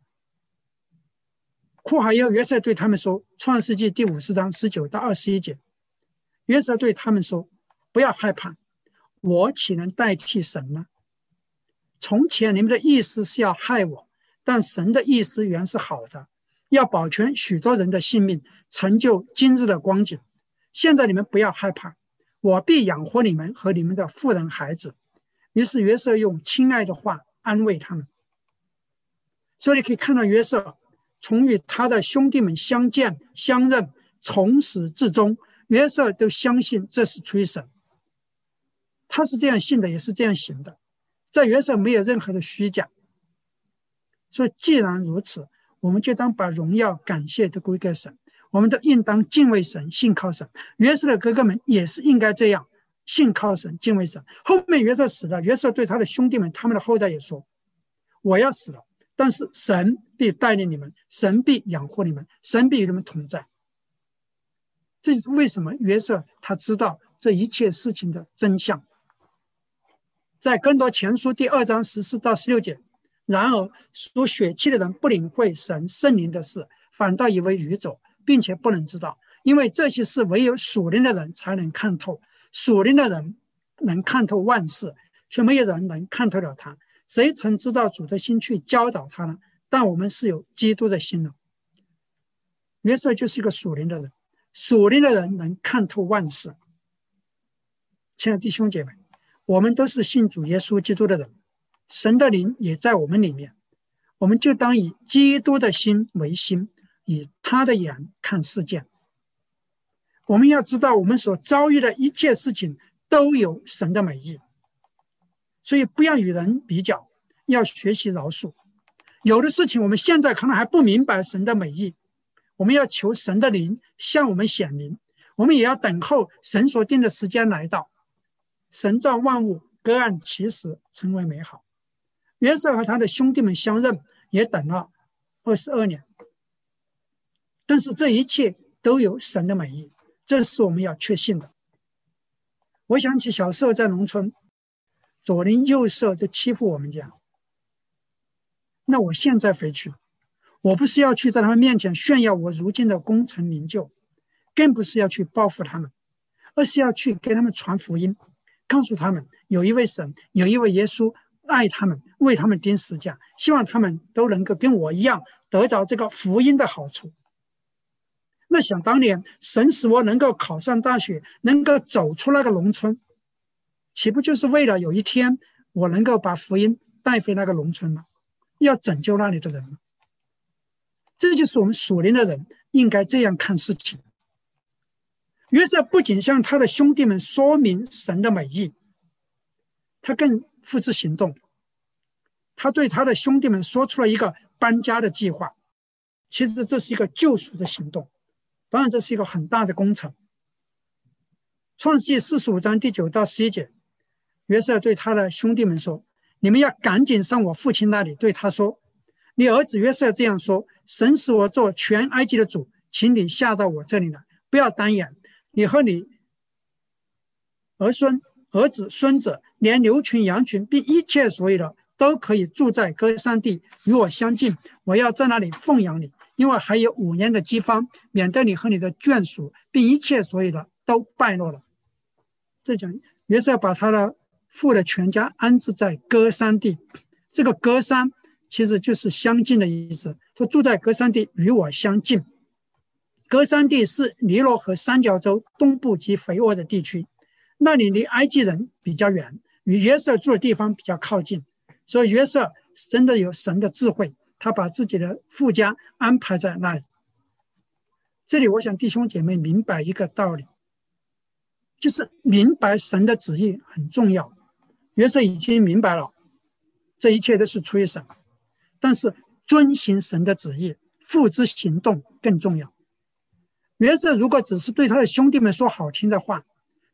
哭好以后，约瑟对他们说，创世纪第五十章十九到二十一节，约瑟对他们说，不要害怕，我岂能代替神呢？从前你们的意思是要害我，但神的意思原是好的，要保全许多人的性命，成就今日的光景。现在你们不要害怕，我必养活你们和你们的妇人孩子。于是约瑟用亲爱的话安慰他们。所以你可以看到约瑟从与他的兄弟们相见相认，从始至终，约瑟都相信这是出于神。他是这样信的，也是这样行的，在约瑟没有任何的虚假。所以既然如此，我们就当把荣耀感谢都归给神，我们都应当敬畏神，信靠神。约瑟的哥哥们也是应该这样信靠神，敬畏神。后面约瑟死了，约瑟对他的兄弟们，他们的后代也说，我要死了，但是神必带领你们，神必养活你们，神必与你们同在。这是为什么约瑟他知道这一切事情的真相。在哥林多前书第二章十四到十六节，然而属血气的人不领会神圣灵的事，反倒以为愚拙，并且不能知道，因为这些事唯有属灵的人才能看透。属灵的人能看透万事，却没有人能看透了他。谁曾知道主的心去教导他呢？但我们是有基督的心了。约瑟就是一个属灵的人，属灵的人能看透万事。亲爱的弟兄姐妹，我们都是信主耶稣基督的人，神的灵也在我们里面，我们就当以基督的心为心，以他的眼看世界。我们要知道，我们所遭遇的一切事情都有神的美意，所以不要与人比较，要学习饶恕。有的事情我们现在可能还不明白神的美意，我们要求神的灵向我们显明，我们也要等候神所定的时间来到。神造万物，各按其时成为美好。约瑟和他的兄弟们相认，也等了二十二年，但是这一切都有神的美意，这是我们要确信的。我想起小时候在农村，左邻右舍都欺负我们家，那我现在回去，我不是要去在他们面前炫耀我如今的功成名就，更不是要去报复他们，而是要去给他们传福音，告诉他们有一位神，有一位耶稣爱他们，为他们钉十字架，希望他们都能够跟我一样得着这个福音的好处。那想当年，神使我能够考上大学，能够走出那个农村，岂不就是为了有一天我能够把福音带回那个农村吗？要拯救那里的人吗？这就是我们属灵的人应该这样看事情。约瑟不仅向他的兄弟们说明神的美意，他更付之行动。他对他的兄弟们说出了一个搬家的计划，其实这是一个救赎的行动，当然这是一个很大的工程。创世纪四十五章第九到十一节，约瑟对他的兄弟们说，你们要赶紧上我父亲那里，对他说，你儿子约瑟这样说，神使我做全埃及的主，请你下到我这里来，不要单眼，你和你儿孙儿子孙子连牛群羊群并一切所有的都可以住在歌珊地，与我相近，我要在那里奉养你，因为还有五年的饥荒，免得你和你的眷属并一切所有的都败落了。这讲约瑟把他的父的全家安置在歌珊地，这个歌珊其实就是相近的意思，说住在歌珊地与我相近。歌珊地是尼罗河三角洲东部及肥沃的地区，那里离埃及人比较远，与约瑟住的地方比较靠近，所以约瑟真的有神的智慧，他把自己的父家安排在那里。这里我想弟兄姐妹明白一个道理，就是明白神的旨意很重要。约瑟已经明白了，这一切都是出于神，但是遵行神的旨意，付之行动更重要。约瑟如果只是对他的兄弟们说好听的话，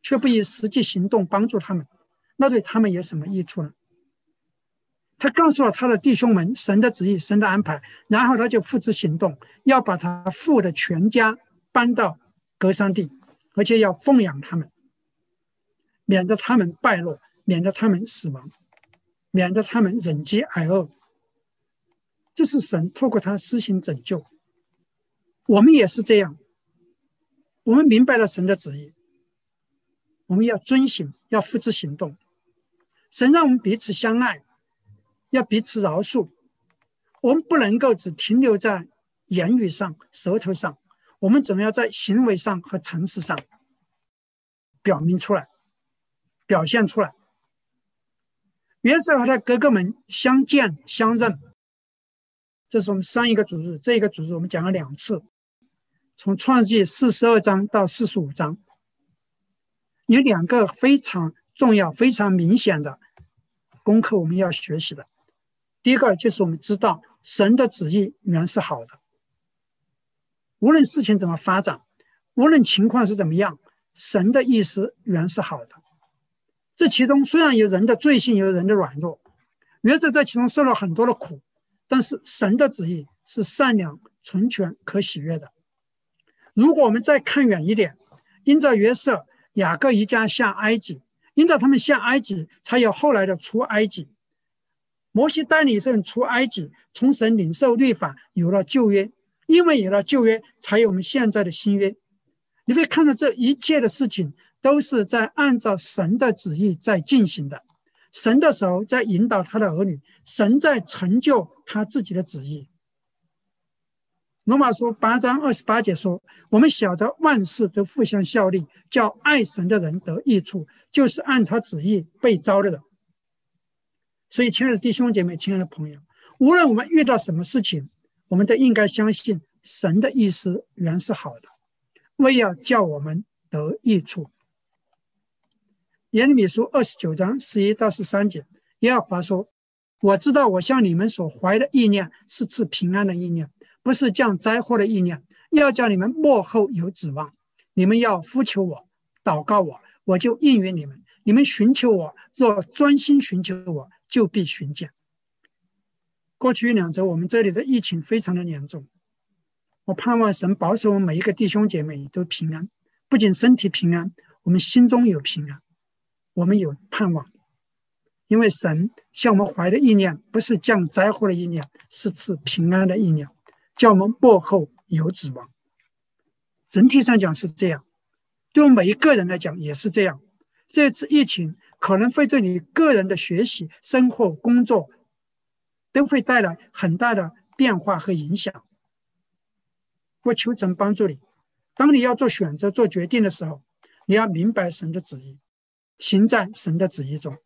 却不以实际行动帮助他们，那对他们有什么益处呢？他告诉了他的弟兄们神的旨意、神的安排，然后他就付之行动，要把他父的全家搬到革山地，而且要奉养他们，免得他们败落，免得他们死亡，免得他们忍饥挨饿。这是神透过他施行拯救。我们也是这样，我们明白了神的旨意，我们要遵行，要付之行动。神让我们彼此相爱，要彼此饶恕。我们不能够只停留在言语上、舌头上，我们总要在行为上和诚实上表明出来，表现出来。约瑟和他哥哥们相见相认，这是我们上一个主日，这一个主日我们讲了两次，从创世纪四十二章到四十五章，有两个非常重要、非常明显的功课我们要学习的。第一个就是我们知道神的旨意原是好的，无论事情怎么发展，无论情况是怎么样，神的意思原是好的。这其中虽然有人的罪性，有人的软弱，约瑟在其中受了很多的苦，但是神的旨意是善良、纯全、可喜悦的。如果我们再看远一点，因着约瑟、雅各一家下埃及，因着他们下埃及，才有后来的出埃及。摩西带领以色列人出埃及，从神领受律法，有了旧约，因为有了旧约，才有我们现在的新约。你会看到这一切的事情都是在按照神的旨意在进行的，神的手在引导他的儿女，神在成就他自己的旨意。罗马书八章二十八节说，我们晓得万事都互相效力，叫爱神的人得益处，就是按他旨意被召的人。所以亲爱的弟兄姐妹，亲爱的朋友，无论我们遇到什么事情，我们都应该相信神的意思原是好的，为要叫我们得益处。耶利米书二十九章十一到十三节，耶和华说，我知道我向你们所怀的意念是赐平安的意念，不是降灾祸的意念，要叫你们末后有指望。你们要呼求我，祷告我，我就应允你们。你们寻求我，若专心寻求我，就必寻见。过去两周我们这里的疫情非常的严重，我盼望神保守我们每一个弟兄姐妹都平安，不仅身体平安，我们心中有平安，我们有盼望。因为神向我们怀的意念不是降灾祸的意念，是赐平安的意念，叫我们末后有指望。整体上讲是这样，对我们每一个人来讲也是这样。这次疫情可能会对你个人的学习、生活、工作都会带来很大的变化和影响。我求神帮助你，当你要做选择、做决定的时候，你要明白神的旨意，行在神的旨意中。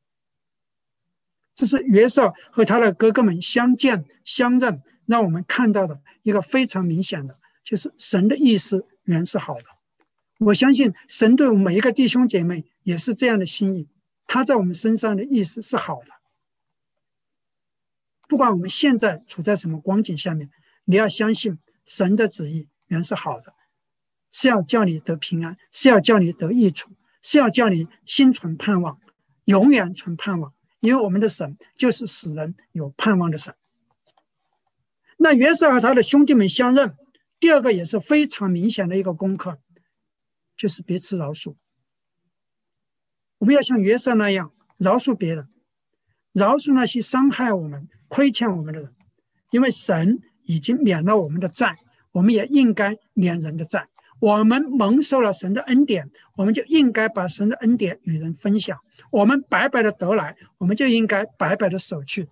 这是约瑟和他的哥哥们相见相认，让我们看到的一个非常明显的，就是神的意思原是好的。我相信神对我们每一个弟兄姐妹也是这样的心意，他在我们身上的意思是好的。不管我们现在处在什么光景下面，你要相信神的旨意原是好的，是要叫你得平安，是要叫你得益处，是要叫你心存盼望，永远存盼望。因为我们的神就是使人有盼望的神。那约瑟和他的兄弟们相认，第二个也是非常明显的一个功课，就是彼此饶恕。我们要像约瑟那样饶恕别人，饶恕那些伤害我们、亏欠我们的人。因为神已经免了我们的债，我们也应该免人的债。我们蒙受了神的恩典，我们就应该把神的恩典与人分享。我们白白的得来，我们就应该白白的舍去。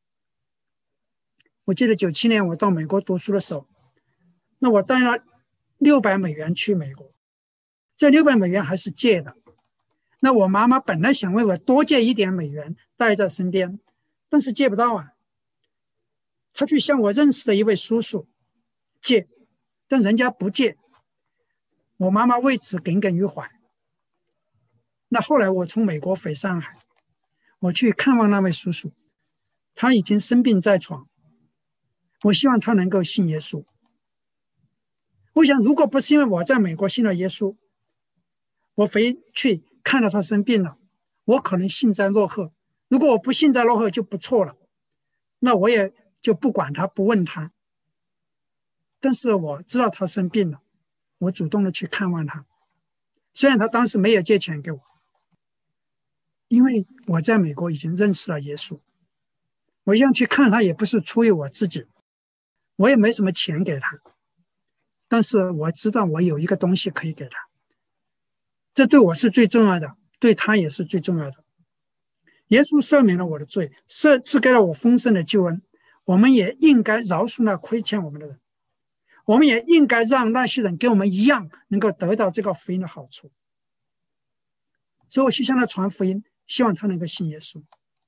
我记得九七年我到美国读书的时候，那我带了六百美元去美国，这六百美元还是借的。那我妈妈本来想为我多借一点美元带在身边，但是借不到啊。她去向我认识的一位叔叔借，但人家不借，我妈妈为此耿耿于怀。那后来我从美国回上海，我去看望那位叔叔，他已经生病在床，我希望他能够信耶稣。我想如果不是因为我在美国信了耶稣， 我回去看到他生病了，我可能幸灾乐祸。如果我不幸灾乐祸就不错了，那我也就不管他，不问他。但是我知道他生病了，我主动的去看望他，虽然他当时没有借钱给我，因为我在美国已经认识了耶稣，我想去看他也不是出于我自己，我也没什么钱给他，但是我知道我有一个东西可以给他，这对我是最重要的，对他也是最重要的。耶稣赦免了我的罪，赐赐给了我丰盛的救恩，我们也应该饶恕那亏欠我们的人，我们也应该让那些人跟我们一样能够得到这个福音的好处。所以我去向他传福音，希望他能够信耶稣。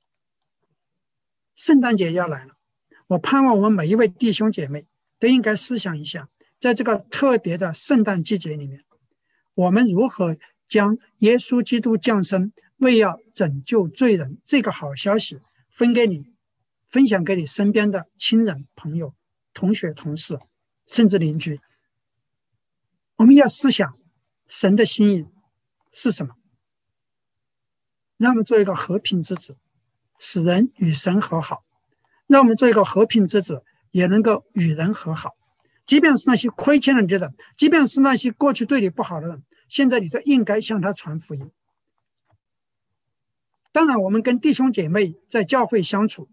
圣诞节要来了，我盼望我们每一位弟兄姐妹都应该思想一下，在这个特别的圣诞季节里面，我们如何将耶稣基督降生为要拯救罪人这个好消息分给你，分享给你身边的亲人、朋友、同学、同事，甚至邻居。我们要思想神的心意是什么，让我们做一个和平之子，使人与神和好，让我们做一个和平之子，也能够与人和好。即便是那些亏欠了你的人，即便是那些过去对你不好的人，现在你都应该向他传福音。当然我们跟弟兄姐妹在教会相处，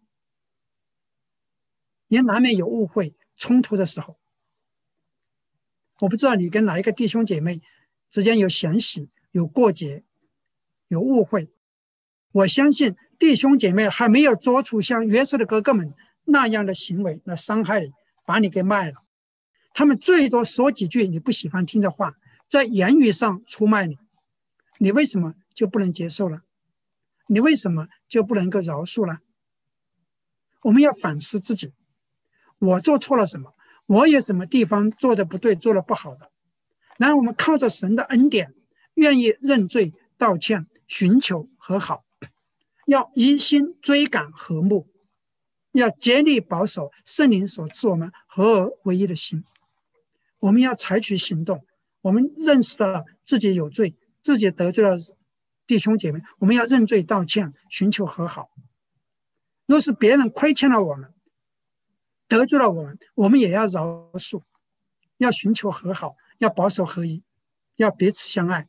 也难免有误会冲突的时候。我不知道你跟哪一个弟兄姐妹之间有嫌隙，有过节，有误会。我相信弟兄姐妹还没有做出像约瑟的哥哥们那样的行为来伤害你，把你给卖了。他们最多说几句你不喜欢听的话，在言语上出卖你，你为什么就不能接受了？你为什么就不能够饶恕了？我们要反思自己，我做错了什么？我有什么地方做的不对，做的不好的？然后我们靠着神的恩典，愿意认罪道歉，寻求和好，要一心追赶和睦，要竭力保守圣灵所赐我们合而为一的心。我们要采取行动，我们认识了自己有罪，自己得罪了弟兄姐妹，我们要认罪道歉，寻求和好。若是别人亏欠了我们，得罪了我们，我们也要饶恕，要寻求和好，要保守合一，要彼此相爱。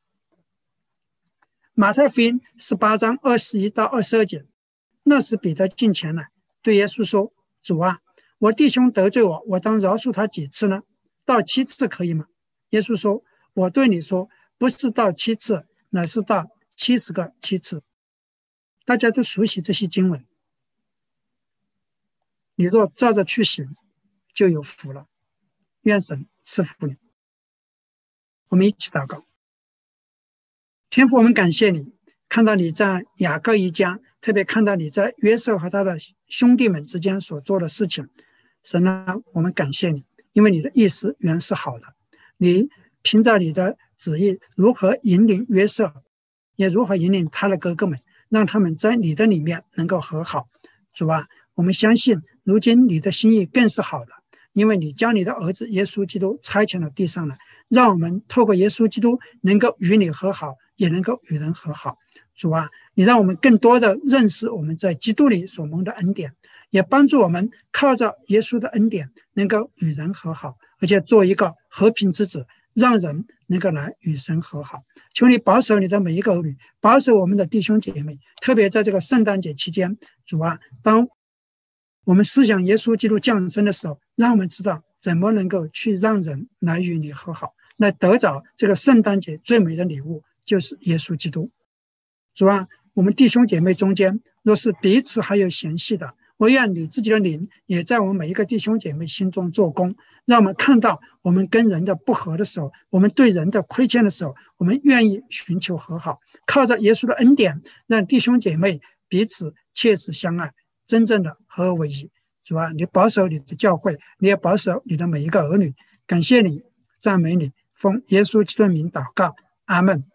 马太福音十八章二十一到二十二节，那时彼得近前来，对耶稣说：主啊，我弟兄得罪我，我当饶恕他几次呢？到七次可以吗？耶稣说：我对你说，不是到七次，乃是到七十个七次。大家都熟悉这些经文，你若照着去行，就有福了。愿神赐福你。我们一起祷告。天父，我们感谢你，看到你在雅各一家，特别看到你在约瑟和他的兄弟们之间所做的事情。神啊，我们感谢你，因为你的意思原是好的，你凭着你的旨意如何引领约瑟，也如何引领他的哥哥们，让他们在你的里面能够和好。主啊，我们相信如今你的心意更是好的，因为你将你的儿子耶稣基督差遣到地上来，让我们透过耶稣基督能够与你和好，也能够与人和好。主啊，你让我们更多的认识我们在基督里所蒙的恩典，也帮助我们靠着耶稣的恩典能够与人和好，而且做一个和平之子，让人能够来与神和好。求你保守你的每一个儿女，保守我们的弟兄姐妹，特别在这个圣诞节期间。主啊，当我们思想耶稣基督降生的时候，让我们知道怎么能够去让人来与你和好，来得着这个圣诞节最美的礼物，就是耶稣基督。主啊，我们弟兄姐妹中间若是彼此还有嫌隙的，我愿你自己的灵也在我们每一个弟兄姐妹心中做工，让我们看到我们跟人的不和的时候，我们对人的亏欠的时候，我们愿意寻求和好，靠着耶稣的恩典，让弟兄姐妹彼此切实相爱，真正的合而为一。主啊，你保守你的教会，你也保守你的每一个儿女。感谢你，赞美你，奉耶稣基督的名祷告，阿们。